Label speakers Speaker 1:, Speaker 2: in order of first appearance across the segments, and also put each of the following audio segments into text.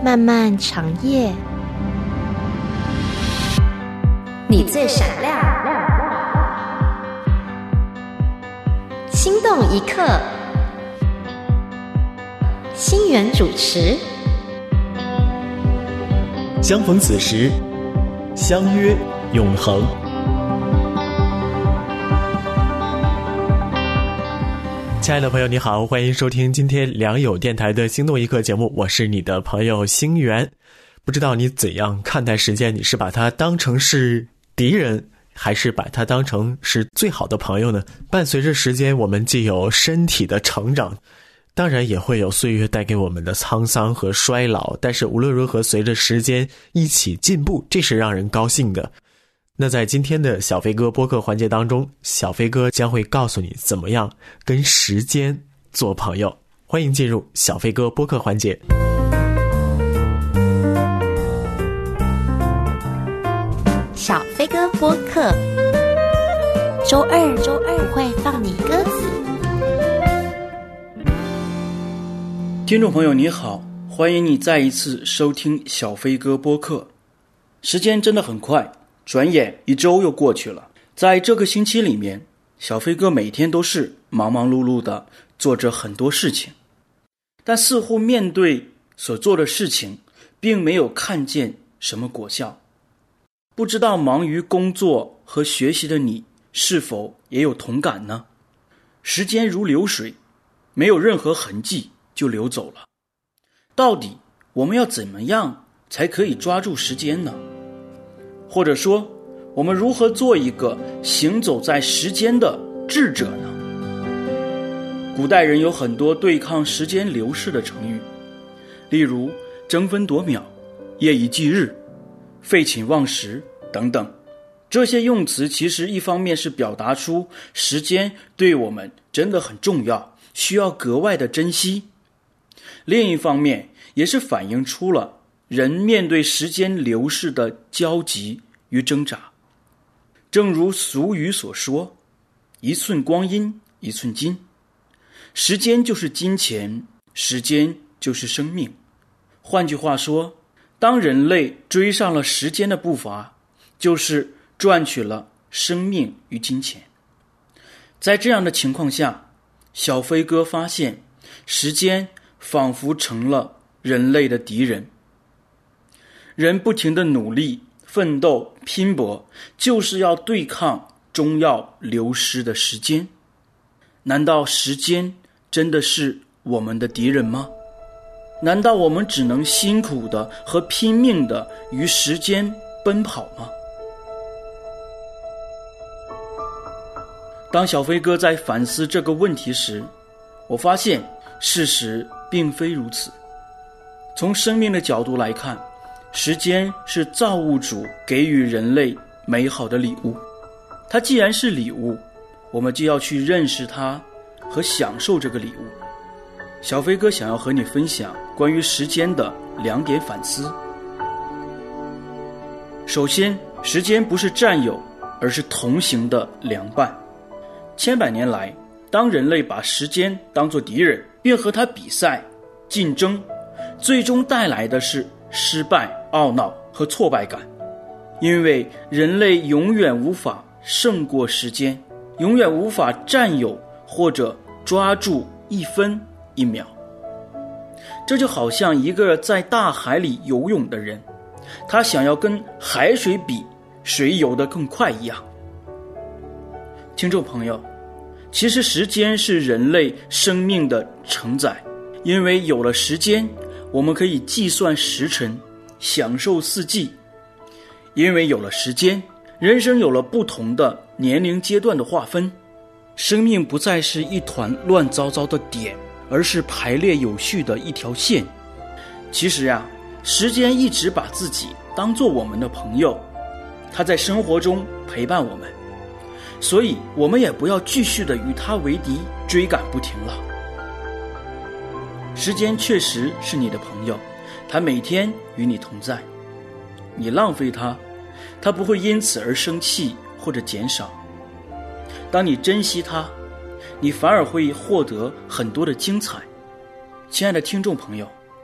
Speaker 1: 漫漫长夜，你最闪亮，心动一刻，星源主持。
Speaker 2: 相逢此时，相约永恒。亲爱的朋友你好，欢迎收听今天良友电台的心动一刻节目，我是你的朋友星源。不知道你怎样看待时间，你是把它当成是敌人，还是把它当成是最好的朋友呢？伴随着时间，我们既有身体的成长，当然也会有岁月带给我们的沧桑和衰老，但是无论如何，随着时间一起进步，这是让人高兴的。那在今天的小飞哥播客环节当中，小飞哥将会告诉你怎么样跟时间做朋友。欢迎进入小飞哥播客环节。
Speaker 1: 小飞哥播客，周二不会放你鸽子。
Speaker 3: 听众朋友你好，欢迎你再一次收听小飞哥播客。时间真的很快，转眼一周又过去了。在这个星期里面，小飞哥每天都是忙忙碌碌的做着很多事情，但似乎面对所做的事情并没有看见什么果效。不知道忙于工作和学习的你是否也有同感呢？时间如流水，没有任何痕迹就流走了。到底我们要怎么样才可以抓住时间呢？或者说，我们如何做一个行走在时间的智者呢？古代人有很多对抗时间流逝的成语，例如争分夺秒、夜以继日、废寝忘食等等。这些用词其实一方面是表达出时间对我们真的很重要，需要格外的珍惜，另一方面也是反映出了人面对时间流逝的焦急与挣扎。正如俗语所说，一寸光阴一寸金，时间就是金钱，时间就是生命。换句话说，当人类追上了时间的步伐，就是赚取了生命与金钱。在这样的情况下，小飞哥发现时间仿佛成了人类的敌人。人不停地努力奋斗拼搏，就是要对抗终要流失的时间。难道时间真的是我们的敌人吗？难道我们只能辛苦的和拼命的与时间奔跑吗？当小飞哥在反思这个问题时，我发现事实并非如此。从生命的角度来看，时间是造物主给予人类美好的礼物。它既然是礼物，我们就要去认识它和享受这个礼物。小飞哥想要和你分享关于时间的2点反思。首先，时间不是战友，而是同行的良伴。千百年来，当人类把时间当作敌人，并和它比赛、竞争，最终带来的是失败、懊恼和挫败感。因为人类永远无法胜过时间，永远无法占有或者抓住一分一秒。这就好像一个在大海里游泳的人，他想要跟海水比谁游得更快一样。听众朋友，其实时间是人类生命的承载，因为有了时间，我们可以计算时辰，享受四季。因为有了时间，人生有了不同的年龄阶段的划分，生命不再是一团乱糟糟的点，而是排列有序的一条线。其实呀，时间一直把自己当作我们的朋友，他在生活中陪伴我们，所以我们也不要继续的与他为敌，追赶不停了。时间确实是你的朋友，他每天与你同在，你浪费它，它不会因此而生气或者减少。当你珍惜它，你反而会获得很多的精彩。亲爱的听众朋友，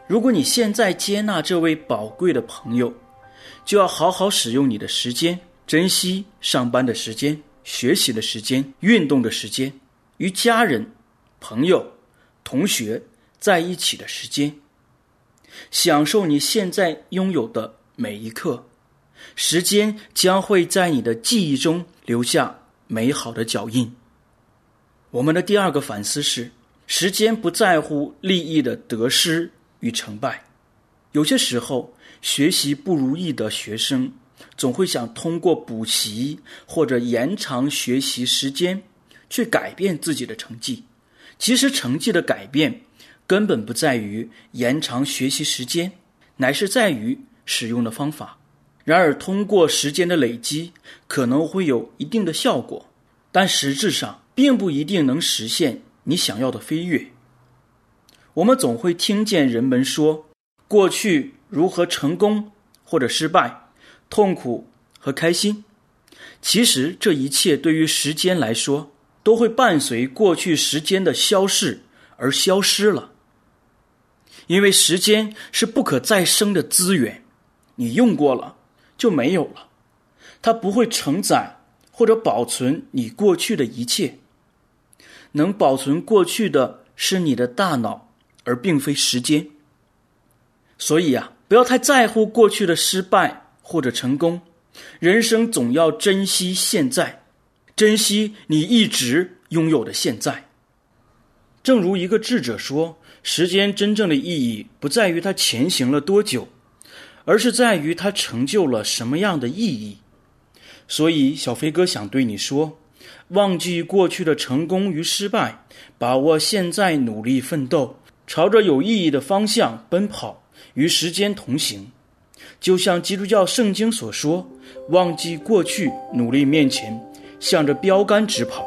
Speaker 3: 如果你现在接纳这位宝贵的朋友，就要好好使用你的时间，珍惜上班的时间、学习的时间、运动的时间，与家人、朋友、同学在一起的时间，享受你现在拥有的每一刻。时间将会在你的记忆中留下美好的脚印。我们的第二个反思是，时间不在乎利益的得失与成败。有些时候，学习不如意的学生总会想通过补习或者延长学习时间去改变自己的成绩。其实成绩的改变根本不在于延长学习时间，乃是在于使用的方法。然而通过时间的累积可能会有一定的效果，但实质上并不一定能实现你想要的飞跃。我们总会听见人们说，过去如何成功或者失败，痛苦和开心。其实这一切对于时间来说，都会伴随过去时间的消逝而消失了。因为时间是不可再生的资源，你用过了就没有了，它不会承载或者保存你过去的一切。能保存过去的是你的大脑，而并非时间。所以不要太在乎过去的失败或者成功，人生总要珍惜现在，珍惜你一直拥有的现在。正如一个智者说，时间真正的意义不在于它前行了多久，而是在于它成就了什么样的意义。所以小飞哥想对你说，忘记过去的成功与失败，把握现在努力奋斗，朝着有意义的方向奔跑，与时间同行。就像基督教圣经所说，忘记过去，努力面前，向着标杆直跑。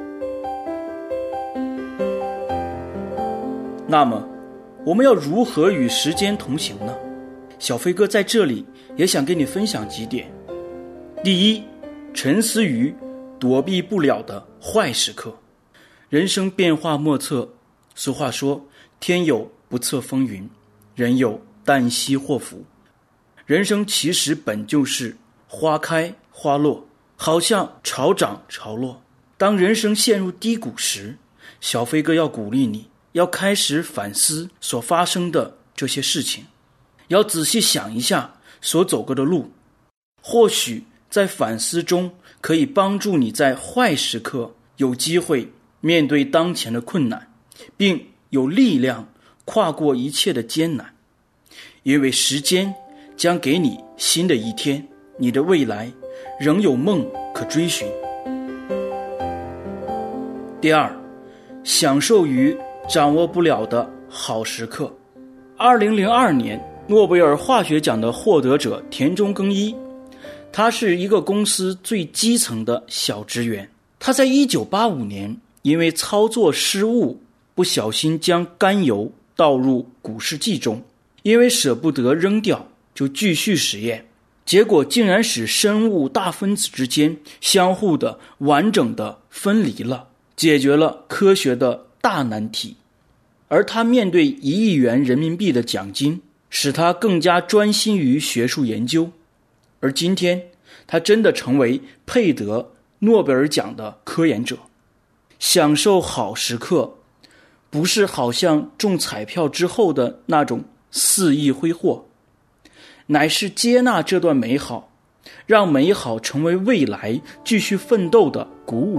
Speaker 3: 那么我们要如何与时间同行呢？小飞哥在这里也想跟你分享几点。第一，沉思于躲避不了的坏时刻。人生变化莫测，俗话说，天有不测风云，人有旦夕祸福。人生其实本就是花开花落，好像潮涨潮落。当人生陷入低谷时，小飞哥要鼓励你，要开始反思所发生的这些事情，要仔细想一下所走过的路。或许在反思中可以帮助你在坏时刻有机会面对当前的困难，并有力量跨过一切的艰难。因为时间将给你新的一天，你的未来仍有梦可追寻。第二，享受于掌握不了的好时刻。2002年诺贝尔化学奖的获得者田中耕一，他是一个公司最基层的小职员。他在1985年因为操作失误，不小心将甘油倒入古试剂中，因为舍不得扔掉，就继续实验，结果竟然使生物大分子之间相互的完整的分离了，解决了科学的大难题。而他面对1亿元人民币的奖金，使他更加专心于学术研究。而今天他真的成为配得诺贝尔奖的科研者。享受好时刻，不是好像中彩票之后的那种肆意挥霍，乃是接纳这段美好，让美好成为未来继续奋斗的鼓舞。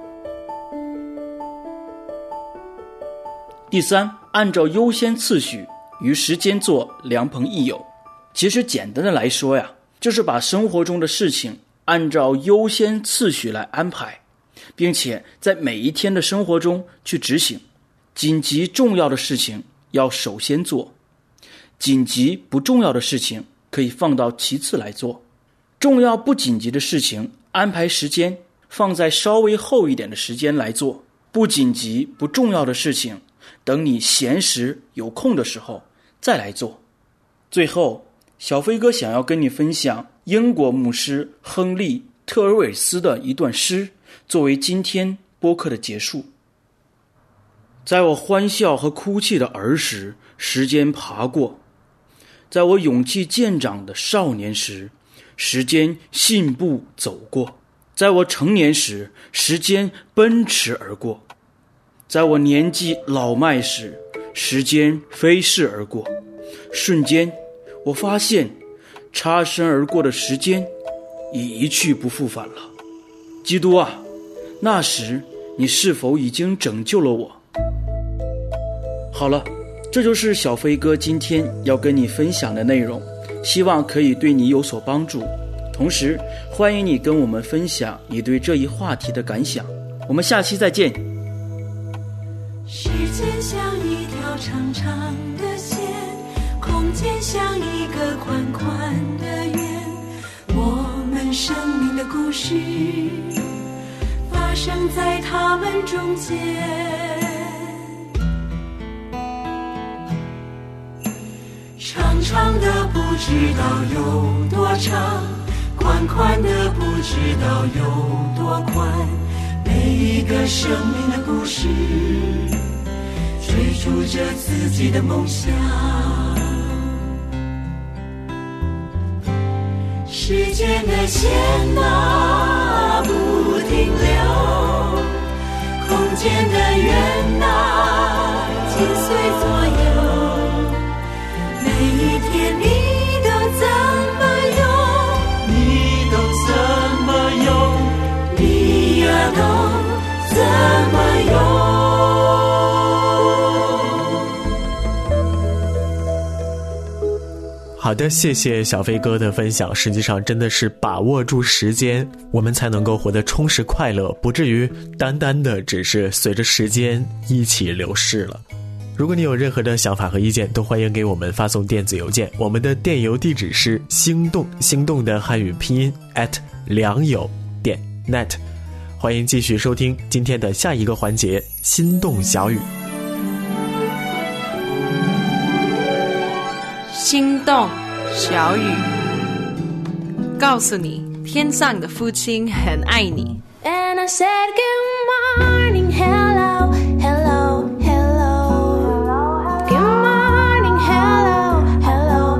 Speaker 3: 第三，按照优先次序与时间做良朋益友。其实简单的来说就是把生活中的事情按照优先次序来安排，并且在每一天的生活中去执行。紧急重要的事情要首先做，紧急不重要的事情可以放到其次来做。重要不紧急的事情安排时间放在稍微后一点的时间来做，不紧急不重要的事情等你闲时有空的时候再来做。最后，小飞哥想要跟你分享英国牧师亨利·特尔韦斯的一段诗，作为今天播客的结束。 在我欢笑和哭泣的儿时，时间爬过；在我勇气渐长的少年时，时间信步走过；在我成年时，时间奔驰而过；在我年纪老迈时，时间飞逝而过。瞬间，我发现擦身而过的时间已一去不复返了。基督啊，那时你是否已经拯救了我？好了，这就是小飞哥今天要跟你分享的内容，希望可以对你有所帮助。同时欢迎你跟我们分享你对这一话题的感想。我们下期再见。
Speaker 4: 时间像一条长长的线，空间像一个宽宽的圆，我们生命的故事发生在他们中间。长长的不知道有多长，宽宽的不知道有多宽，每一个生命的故事追逐着自己的梦想。时间的线啊不停留，空间的圆啊紧随左右，每一天你都怎么用，
Speaker 3: 你都怎么用，
Speaker 4: 你呀都怎么用。
Speaker 2: 好的，谢谢小飞哥的分享。实际上真的是把握住时间，我们才能够活得充实快乐，不至于单单的只是随着时间一起流逝了。如果你有任何的想法和意见，都欢迎给我们发送电子邮件，我们的电邮地址是心动的汉语拼音@良友.net。欢迎继续收听今天的下一个环节，心动小语。
Speaker 5: 心动小语，告诉你天上的父亲很爱你。
Speaker 4: And I said good morning, hello, hello, hello. Good morning, hello, hello,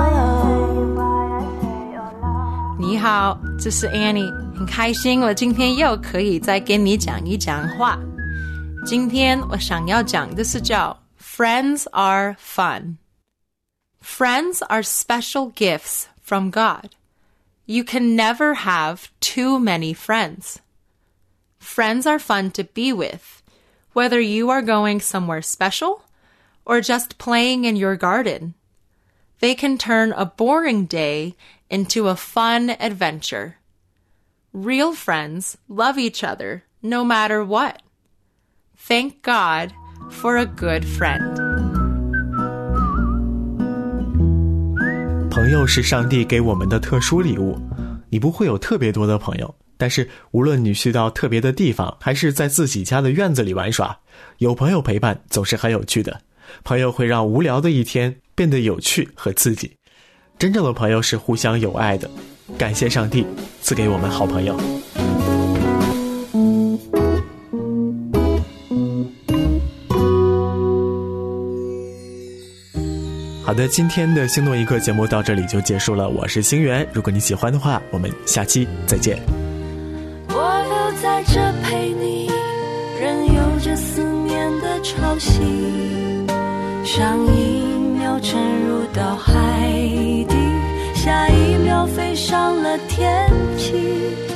Speaker 4: hello.
Speaker 5: 你好，这是 Annie， 很开心我今天又可以再跟你讲一讲话。今天我想要讲的是叫 Friends are fun。Friends are special gifts from God. You can never have too many friends. Friends are fun to be with, whether you are going somewhere special or just playing in your garden. They can turn a boring day into a fun adventure. Real friends love each other no matter what. Thank God for a good friend.
Speaker 2: 朋友是上帝给我们的特殊礼物，你不会有特别多的朋友，但是无论你去到特别的地方，还是在自己家的院子里玩耍，有朋友陪伴总是很有趣的。朋友会让无聊的一天变得有趣和刺激。真正的朋友是互相友爱的，感谢上帝赐给我们好朋友。好的，今天的心动一刻节目到这里就结束了，我是星源。如果你喜欢的话，我们下期再见。
Speaker 4: 我留在这陪你，任由这思念的潮汐，上一秒沉入到海底，下一秒飞上了天际。